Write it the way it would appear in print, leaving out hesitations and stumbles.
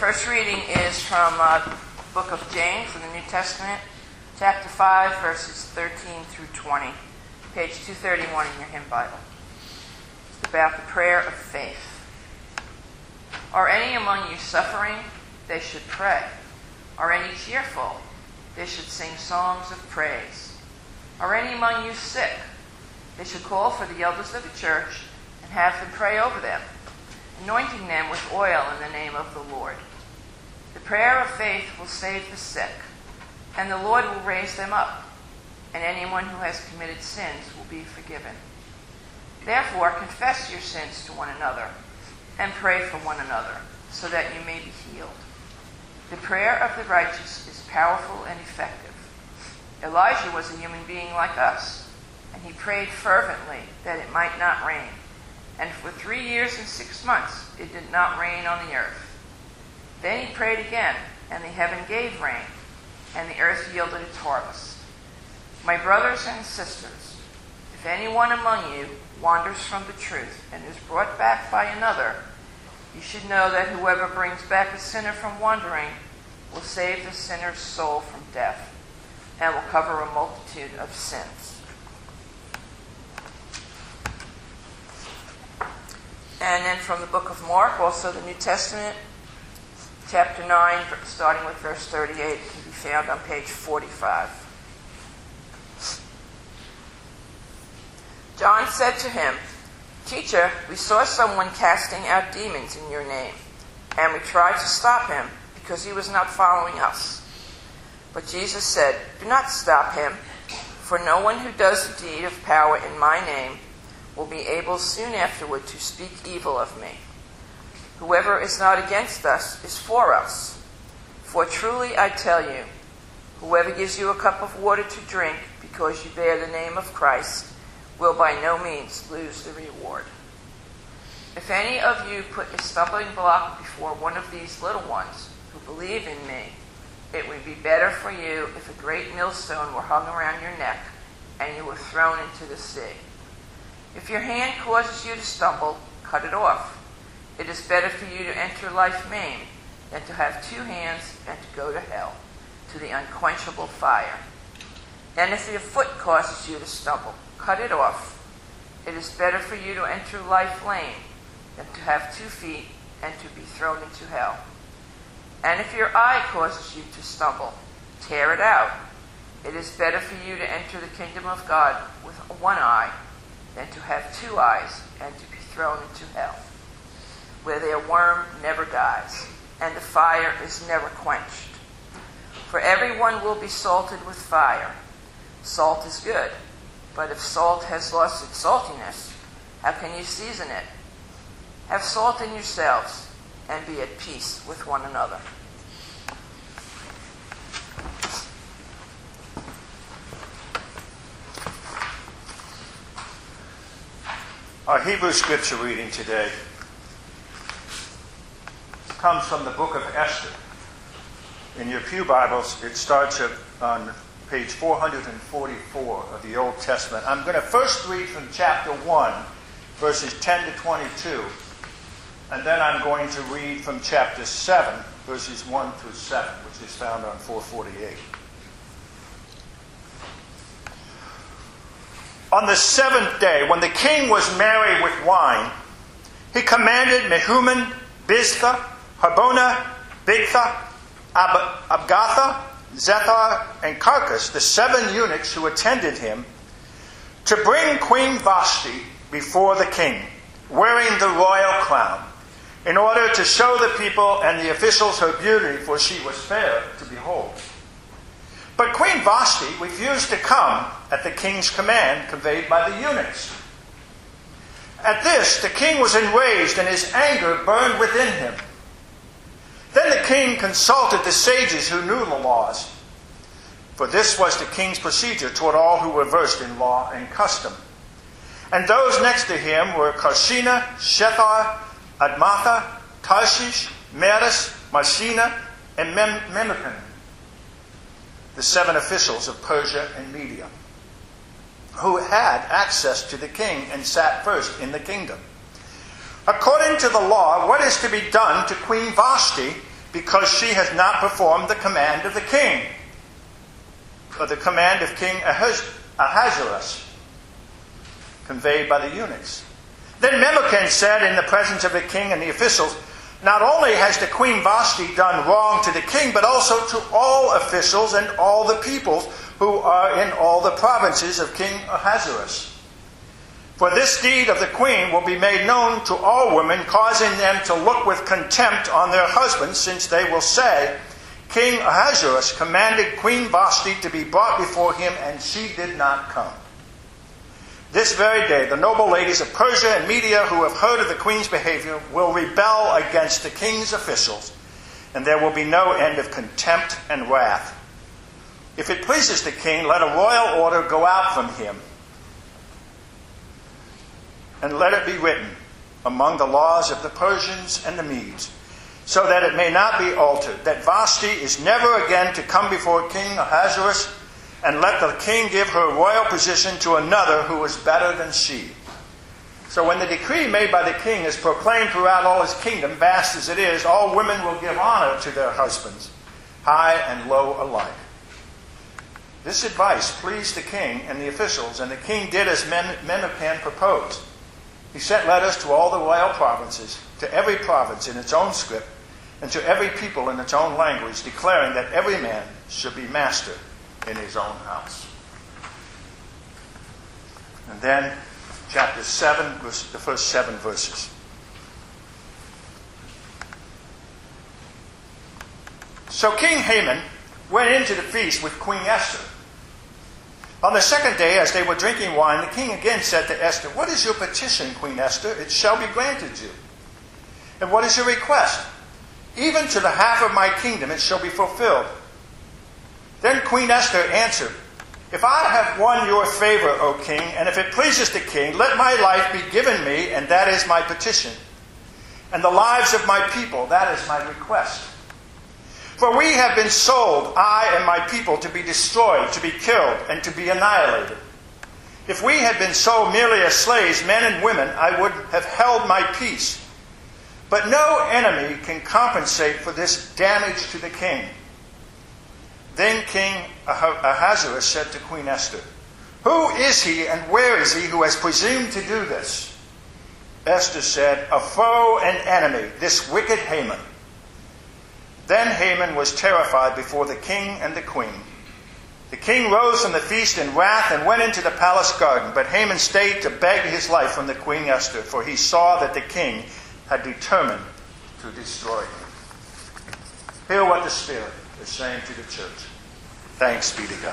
first reading is from the book of James in the New Testament, chapter 5, verses 13 through 20, page 231 in your hymn Bible. It's about the prayer of faith. Are any among you suffering? They should pray. Are any cheerful? They should sing songs of praise. Are any among you sick? They should call for the elders of the church and have them pray over them, anointing them with oil in the name of the Lord. The prayer of faith will save the sick, and the Lord will raise them up, and anyone who has committed sins will be forgiven. Therefore, confess your sins to one another, and pray for one another, so that you may be healed. The prayer of the righteous is powerful and effective. Elijah was a human being like us, and he prayed fervently that it might not rain. And for 3 years and 6 months it did not rain on the earth. Then he prayed again, and the heaven gave rain, and the earth yielded its harvest. My brothers and sisters, if anyone among you wanders from the truth and is brought back by another, you should know that whoever brings back a sinner from wandering will save the sinner's soul from death, and will cover a multitude of sins. And then from the book of Mark, also the New Testament, chapter 9, starting with verse 38, it can be found on page 45. John said to him, "Teacher, we saw someone casting out demons in your name, and we tried to stop him because he was not following us." But Jesus said, "Do not stop him, for no one who does a deed of power in my name will be able soon afterward to speak evil of me. Whoever is not against us is for us. For truly I tell you, whoever gives you a cup of water to drink because you bear the name of Christ will by no means lose the reward. If any of you put a stumbling block before one of these little ones who believe in me, it would be better for you if a great millstone were hung around your neck and you were thrown into the sea. If your hand causes you to stumble, cut it off. It is better for you to enter life maimed than to have 2 hands and to go to hell, to the unquenchable fire. And if your foot causes you to stumble, cut it off. It is better for you to enter life lame than to have 2 feet and to be thrown into hell. And if your eye causes you to stumble, tear it out. It is better for you to enter the kingdom of God with 1 eye than to have 2 eyes and to be thrown into hell, where their worm never dies, and the fire is never quenched. For everyone will be salted with fire. Salt is good, but if salt has lost its saltiness, how can you season it? Have salt in yourselves, and be at peace with one another." Our Hebrew scripture reading today comes from the book of Esther. In your pew Bibles, it starts on page 444 of the Old Testament. I'm going to first read from chapter 1, verses 10 to 22, and then I'm going to read from chapter 7, verses 1 through 7, which is found on 448. On the 7th day, when the king was merry with wine, he commanded Mehuman, Biztha, Harbona, Bigtha, Abgatha, Zethar, and Carcass, the 7 eunuchs who attended him, to bring Queen Vashti before the king, wearing the royal crown, in order to show the people and the officials her beauty, for she was fair to behold. But Queen Vashti refused to come at the king's command conveyed by the eunuchs. At this, the king was enraged, and his anger burned within him. Then the king consulted the sages who knew the laws, for this was the king's procedure toward all who were versed in law and custom. And those next to him were Karshina, Shethar, Admatha, Tarshish, Meres, Marsina, and Memucan, the 7 officials of Persia and Media, who had access to the king and sat first in the kingdom. According to the law, what is to be done to Queen Vashti because she has not performed the command of the king, or the command of King Ahasuerus, conveyed by the eunuchs. Then Memucan said in the presence of the king and the officials, not only has the Queen Vashti done wrong to the king, but also to all officials and all the peoples who are in all the provinces of King Ahasuerus. For this deed of the queen will be made known to all women, causing them to look with contempt on their husbands, since they will say, King Ahasuerus commanded Queen Vashti to be brought before him, and she did not come. This very day, the noble ladies of Persia and Media who have heard of the queen's behavior will rebel against the king's officials, and there will be no end of contempt and wrath. If it pleases the king, let a royal order go out from him, and let it be written among the laws of the Persians and the Medes, so that it may not be altered, that Vashti is never again to come before King Ahasuerus, and let the king give her royal position to another who is better than she. So when the decree made by the king is proclaimed throughout all his kingdom, vast as it is, all women will give honor to their husbands, high and low alike. This advice pleased the king and the officials, and the king did as Memucan proposed. He sent letters to all the royal provinces, to every province in its own script, and to every people in its own language, declaring that every man should be master in his own house. And then, chapter 7, the first 7 verses. So King Haman went into the feast with Queen Esther. On the second day, as they were drinking wine, the king again said to Esther, What is your petition, Queen Esther? It shall be granted you. And what is your request? Even to the half of my kingdom it shall be fulfilled. Then Queen Esther answered, If I have won your favor, O king, and if it pleases the king, let my life be given me, and that is my petition. And the lives of my people, that is my request. For we have been sold, I and my people, to be destroyed, to be killed, and to be annihilated. If we had been sold merely as slaves, men and women, I would have held my peace. But no enemy can compensate for this damage to the king. Then King Ahasuerus said to Queen Esther, Who is he and where is he who has presumed to do this? Esther said, A foe and enemy, this wicked Haman. Then Haman was terrified before the king and the queen. The king rose from the feast in wrath and went into the palace garden, but Haman stayed to beg his life from the queen Esther, for he saw that the king had determined to destroy him. Hear what the Spirit is saying to the church. Thanks be to God.